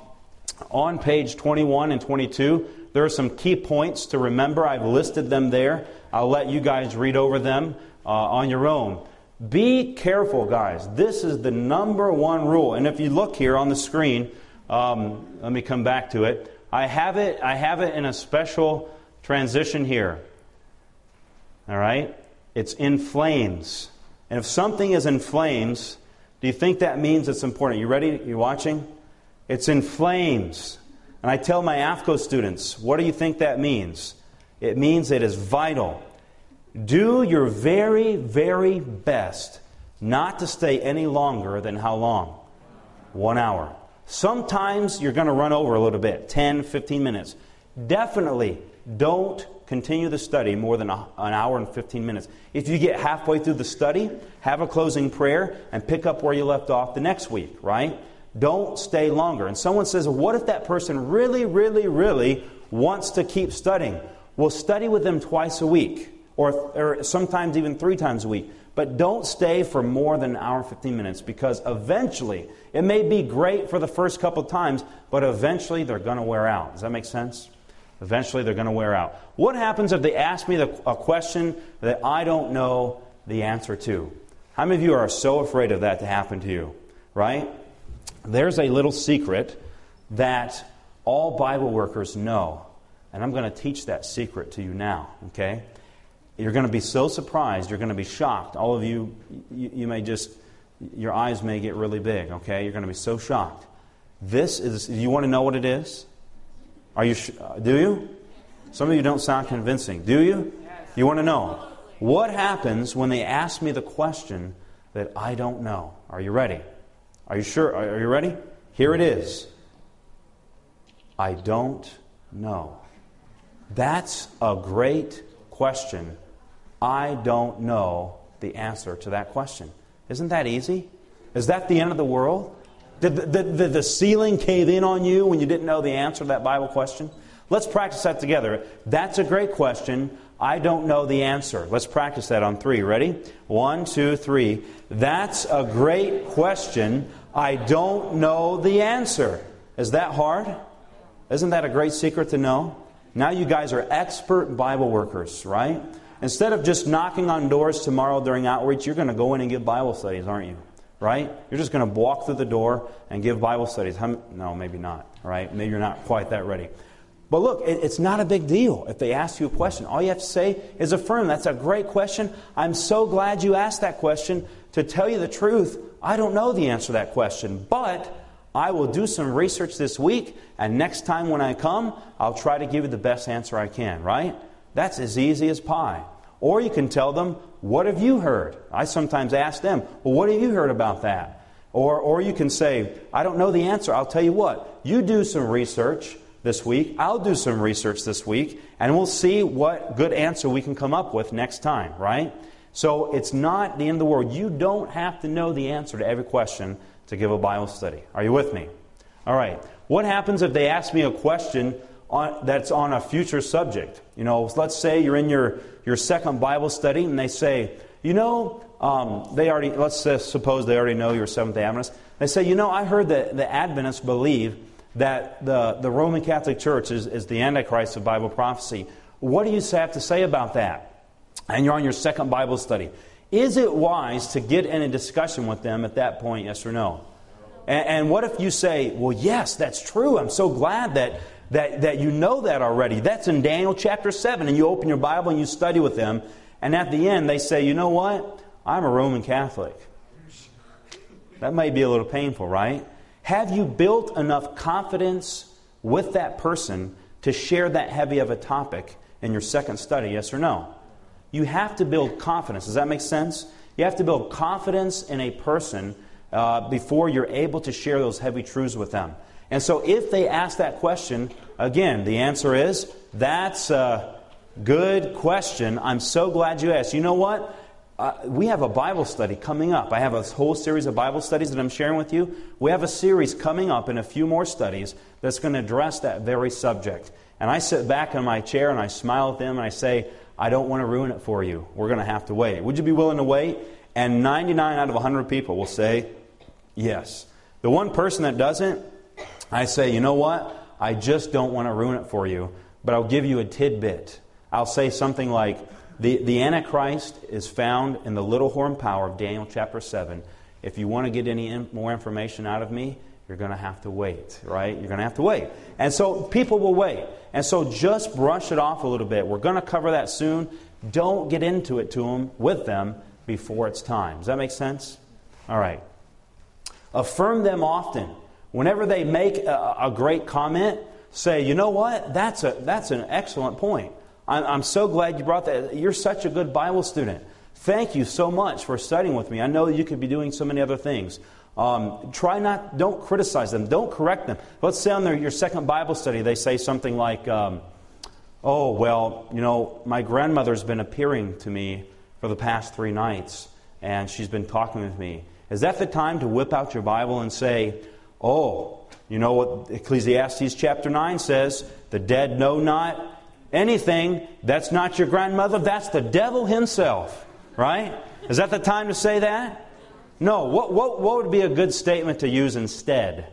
on page twenty-one and twenty-two, there are some key points to remember. I've listed them there. I'll let you guys read over them uh, on your own. Be careful, guys. This is the number one rule. And if you look here on the screen, um, let me come back to it. I have it. I have it in a special transition here. All right? It's in flames. And if something is in flames, do you think that means it's important? You ready? You watching? It's in flames. And I tell my A F C O students, what do you think that means? It means it is vital. Do your very, very best not to stay any longer than how long? One hour. Sometimes you're going to run over a little bit, ten, fifteen minutes. Definitely don't continue the study more than a, an hour and fifteen minutes. If you get halfway through the study, have a closing prayer and pick up where you left off the next week, right? Don't stay longer. And someone says, what if that person really, really, really wants to keep studying? Well, study with them twice a week, or, or sometimes even three times a week. But don't stay for more than an hour and fifteen minutes, because eventually, it may be great for the first couple times, but eventually they're going to wear out. Does that make sense? Eventually they're going to wear out. What happens if they ask me the, a question that I don't know the answer to? How many of you are so afraid of that to happen to you? Right? There's a little secret that all Bible workers know. And I'm going to teach that secret to you now. Okay? You're going to be so surprised. You're going to be shocked. All of you, you, you may just, your eyes may get really big. Okay? You're going to be so shocked. This is, you want to know what it is? Are you? Do you? Some of you don't sound convincing. Do you? You want to know? What happens when they ask me the question that I don't know? Are you ready? Are you sure? Are you ready? Here it is. I don't know. That's a great question. I don't know the answer to that question. Isn't that easy? Is that the end of the world? Did the, did the ceiling cave in on you when you didn't know the answer to that Bible question? Let's practice that together. That's a great question. I don't know the answer. Let's practice that on three. Ready? One, two, three. That's a great question. I don't know the answer. Is that hard? Isn't that a great secret to know? Now you guys are expert Bible workers, right? Instead of just knocking on doors tomorrow during outreach, you're going to go in and give Bible studies, aren't you? Right? You're just going to walk through the door and give Bible studies. No, maybe not. Right? Maybe you're not quite that ready. But look, it's not a big deal if they ask you a question. All you have to say is affirm. That's a great question. I'm so glad you asked that question. To tell you the truth, I don't know the answer to that question. But I will do some research this week, and next time when I come, I'll try to give you the best answer I can, right? That's as easy as pie. Or you can tell them, what have you heard? I sometimes ask them, well, what have you heard about that? Or, or you can say, I don't know the answer. I'll tell you what, you do some research this week. I'll do some research this week, and we'll see what good answer we can come up with next time, right? So it's not the end of the world. You don't have to know the answer to every question to give a Bible study. Are you with me? All right. What happens if they ask me a question on, that's on a future subject? You know, let's say you're in your, your second Bible study and they say, you know, um, they already, let's suppose they already know you're Seventh-day Adventist. They say, you know, I heard that the Adventists believe that the, the Roman Catholic Church is, is the Antichrist of Bible prophecy. What do you have to say about that? And you're on your second Bible study. Is it wise to get in a discussion with them at that point, yes or no? And, and what if you say, well, yes, that's true. I'm so glad that, that, that you know that already. That's in Daniel chapter seven. And you open your Bible and you study with them. And at the end, they say, you know what? I'm a Roman Catholic. That may be a little painful, right? Have you built enough confidence with that person to share that heavy of a topic in your second study, yes or no? You have to build confidence. Does that make sense? You have to build confidence in a person uh, before you're able to share those heavy truths with them. And so if they ask that question, again, the answer is, that's a good question. I'm so glad you asked. You know what? Uh, we have a Bible study coming up. I have a whole series of Bible studies that I'm sharing with you. We have a series coming up in a few more studies that's going to address that very subject. And I sit back in my chair and I smile at them and I say, I don't want to ruin it for you. We're going to have to wait. Would you be willing to wait? And ninety-nine out of one hundred people will say, yes. The one person that doesn't, I say, you know what? I just don't want to ruin it for you. But I'll give you a tidbit. I'll say something like, the, the Antichrist is found in the little horn power of Daniel chapter seven. If you want to get any in, more information out of me, you're going to have to wait, right? You're going to have to wait. And so people will wait. And so just brush it off a little bit. We're going to cover that soon. Don't get into it to them, with them, before it's time. Does that make sense? All right. Affirm them often. Whenever they make a, a great comment, say, you know what? That's a that's an excellent point. I'm, I'm so glad you brought that. You're such a good Bible student. Thank you so much for studying with me. I know that you could be doing so many other things. Um, try not, don't criticize them. Don't correct them. Let's say on their, your second Bible study, they say something like, um, oh, well, you know, my grandmother's been appearing to me for the past three nights, and she's been talking with me. Is that the time to whip out your Bible and say, oh, you know what Ecclesiastes chapter nine says, the dead know not anything. That's not your grandmother. That's the devil himself, right? Is that the time to say that? No. What, what, what would be a good statement to use instead?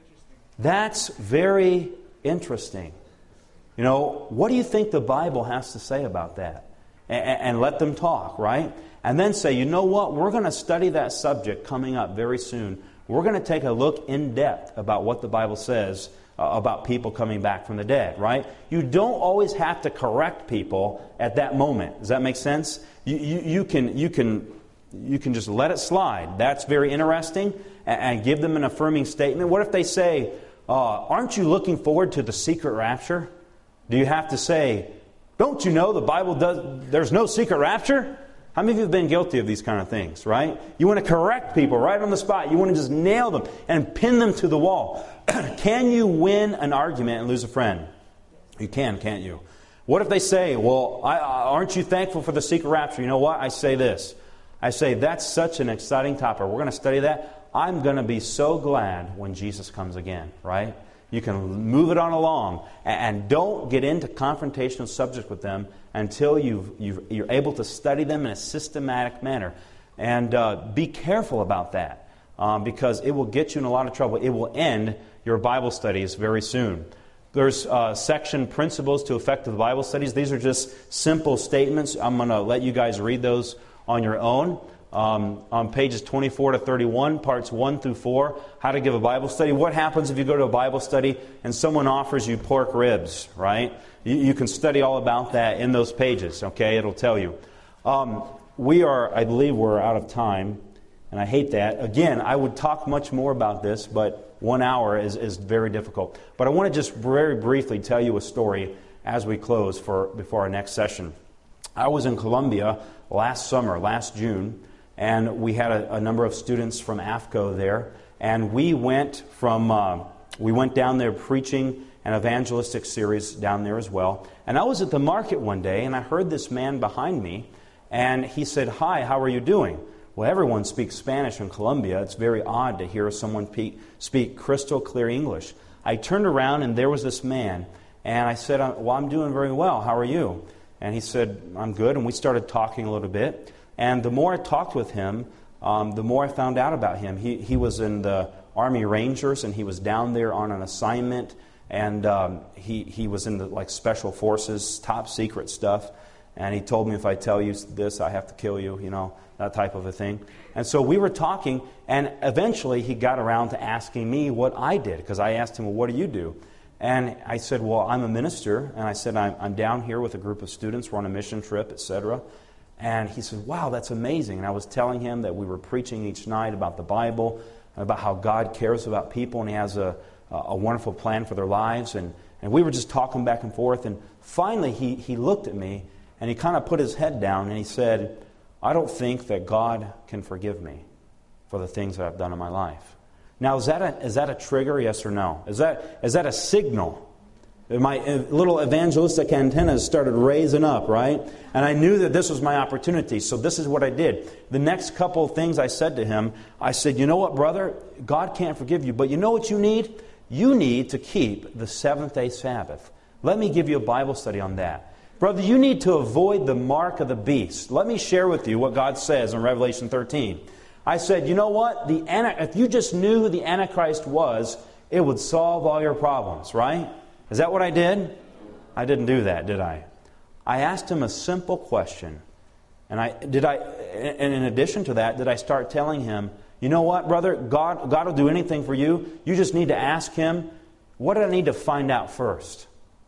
That's very interesting. You know, what do you think the Bible has to say about that? And, and let them talk, right? And then say, you know what? We're going to study that subject coming up very soon. We're going to take a look in depth about what the Bible says uh, about people coming back from the dead, right? You don't always have to correct people at that moment. Does that make sense? You, you, you can you can you can just let it slide. That's very interesting, and, and give them an affirming statement. What if they say, uh, "Aren't you looking forward to the secret rapture?" Do you have to say, "Don't you know the Bible does? There's no secret rapture"? How many of you have been guilty of these kind of things, right? You want to correct people right on the spot. You want to just nail them and pin them to the wall. Can you win an argument and lose a friend? You can, can't you? What if they say, well, I, aren't you thankful for the secret rapture? You know what? I say this. I say, that's such an exciting topic. We're going to study that. I'm going to be so glad when Jesus comes again, right? You can move it on along. And don't get into confrontational subjects with them until you've, you've, you're able to study them in a systematic manner. And uh, be careful about that um, because it will get you in a lot of trouble. It will end your Bible studies very soon. There's uh, section principles to effective Bible studies. These are just simple statements. I'm going to let you guys read those on your own. Um, on pages twenty-four to thirty-one, parts one through four, how to give a Bible study. What happens if you go to a Bible study and someone offers you pork ribs, right? You, you can study all about that in those pages, okay? It'll tell you. Um, we are, I believe we're out of time, and I hate that. Again, I would talk much more about this, but one hour is, is very difficult. But I want to just very briefly tell you a story as we close for before our next session. I was in Colombia last summer, last June, and we had a, a number of students from AFCO there, and we went from uh, we went down there preaching an evangelistic series down there as well. And I was at the market one day, and I heard this man behind me, and he said, "Hi, how are you doing?" Well, everyone speaks Spanish in Colombia. It's very odd to hear someone pe- speak crystal clear English. I turned around, and there was this man, and I said, "Well, I'm doing very well. How are you?" And he said, "I'm good." And we started talking a little bit. And the more I talked with him, um, the more I found out about him. He he was in the Army Rangers, and he was down there on an assignment. And um, he he was in the like special forces, top secret stuff. And he told me, if I tell you this, I have to kill you. You know, that type of a thing. And so we were talking, and eventually he got around to asking me what I did, because I asked him, "Well, what do you do?" And I said, "Well, I'm a minister." And I said, "I'm, I'm down here with a group of students. We're on a mission trip, et cetera" And he said, "Wow, that's amazing." And I was telling him that we were preaching each night about the Bible, about how God cares about people, and He has a, a wonderful plan for their lives. And, and we were just talking back and forth. And finally, he, he looked at me, and he kind of put his head down, and he said, "I don't think that God can forgive me for the things that I've done in my life." Now, is that a, is that a trigger, yes or no? Is that is that a signal? My little evangelistic antennas started raising up, right? And I knew that this was my opportunity, so this is what I did. The next couple of things I said to him, I said, "You know what, brother? God can't forgive you, but you know what you need? You need to keep the seventh-day Sabbath. Let me give you a Bible study on that. Brother, you need to avoid the mark of the beast. Let me share with you what God says in Revelation thirteen. I said, "You know what? The if you just knew who the Antichrist was, it would solve all your problems," right? Is that what I did? I didn't do that, did I? I asked him a simple question. And I did I and in addition to that, did I start telling him, "You know what, brother? God God will do anything for you. You just need to ask Him, what did I need to find out first?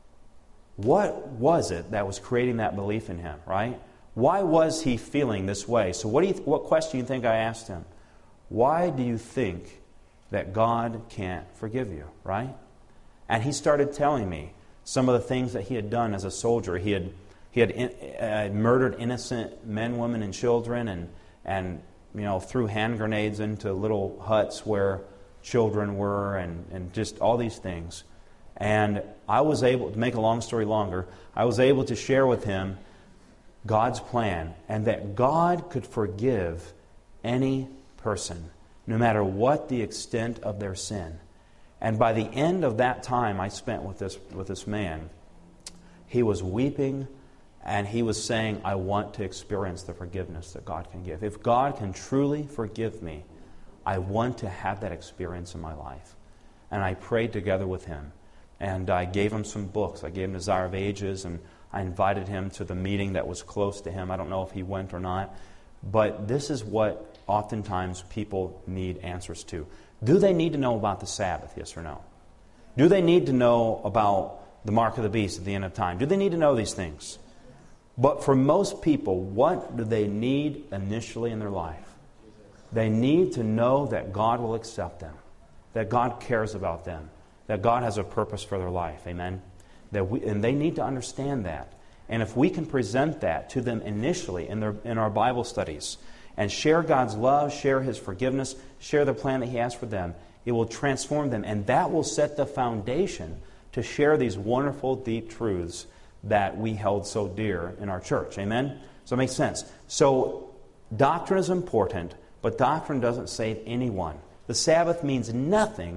What was it that was creating that belief in him, right? Why was he feeling this way?" So what do you what question do you think I asked him? Why do you think that God can't forgive you, right? And he started telling me some of the things that he had done as a soldier. He had he had in, uh, murdered innocent men, women, and children, and and you know threw hand grenades into little huts where children were, and and just all these things. And I was able to make a long story longer. I was able to share with him God's plan, and that God could forgive any person, no matter what the extent of their sin. And by the end of that time I spent with this with this man, he was weeping, and he was saying, "I want to experience the forgiveness that God can give. If God can truly forgive me, I want to have that experience in my life." And I prayed together with him, and I gave him some books. I gave him Desire of Ages, and I invited him to the meeting that was close to him. I don't know if he went or not, but this is what oftentimes people need answers to. Do they need to know about the Sabbath, yes or no? Do they need to know about the mark of the beast at the end of time? Do they need to know these things? But for most people, what do they need initially in their life? They need to know that God will accept them, that God cares about them, that God has a purpose for their life. Amen? That we, and they need to understand that. And if we can present that to them initially in their in our Bible studies, and share God's love, share His forgiveness, share the plan that He has for them, it will transform them. And that will set the foundation to share these wonderful, deep truths that we held so dear in our church. Amen? So it makes sense. So doctrine is important, but doctrine doesn't save anyone. The Sabbath means nothing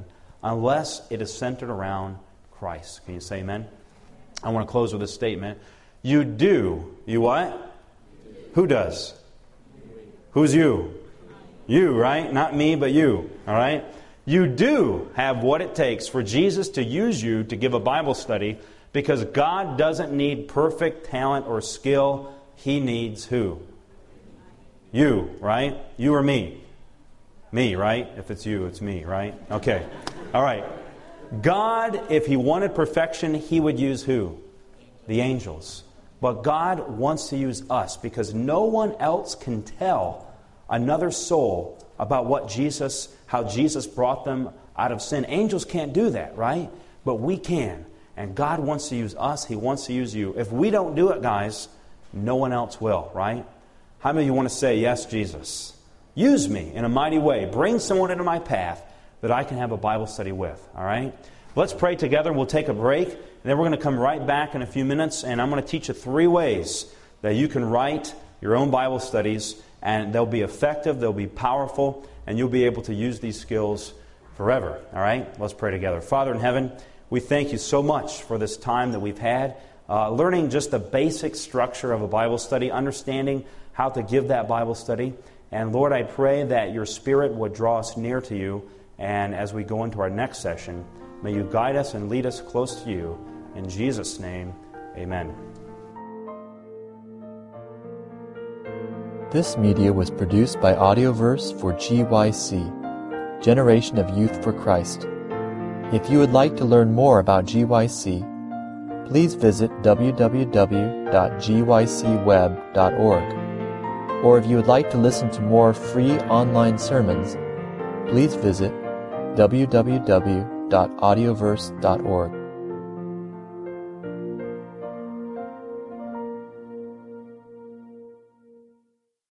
unless it is centered around Christ. Can you say amen? I want to close with this statement. You do. You what? Who does? Who's you? You, right? Not me, but you. All right? You do have what it takes for Jesus to use you to give a Bible study, because God doesn't need perfect talent or skill. He needs who? You, right? You or me? Me, right? If it's you, it's me, right? Okay. All right. God, if He wanted perfection, He would use who? The angels. But God wants to use us, because no one else can tell another soul about what Jesus, how Jesus brought them out of sin. Angels can't do that, right? But we can. And God wants to use us. He wants to use you. If we don't do it, guys, no one else will, right? How many of you want to say, yes, Jesus, use me in a mighty way. Bring someone into my path that I can have a Bible study with, all right? Let's pray together. We'll take a break, and then we're going to come right back in a few minutes, and I'm going to teach you three ways that you can write your own Bible studies, and they'll be effective, they'll be powerful, and you'll be able to use these skills forever, all right? Let's pray together. Father in heaven, we thank you so much for this time that we've had, uh, learning just the basic structure of a Bible study, understanding how to give that Bible study. And Lord, I pray that your Spirit would draw us near to you, and as we go into our next session, may you guide us and lead us close to you. In Jesus' name, amen. This media was produced by Audioverse for G Y C, Generation of Youth for Christ. If you would like to learn more about G Y C, please visit w w w dot g y c web dot org. Or if you would like to listen to more free online sermons, please visit w w w dot audioverse dot org.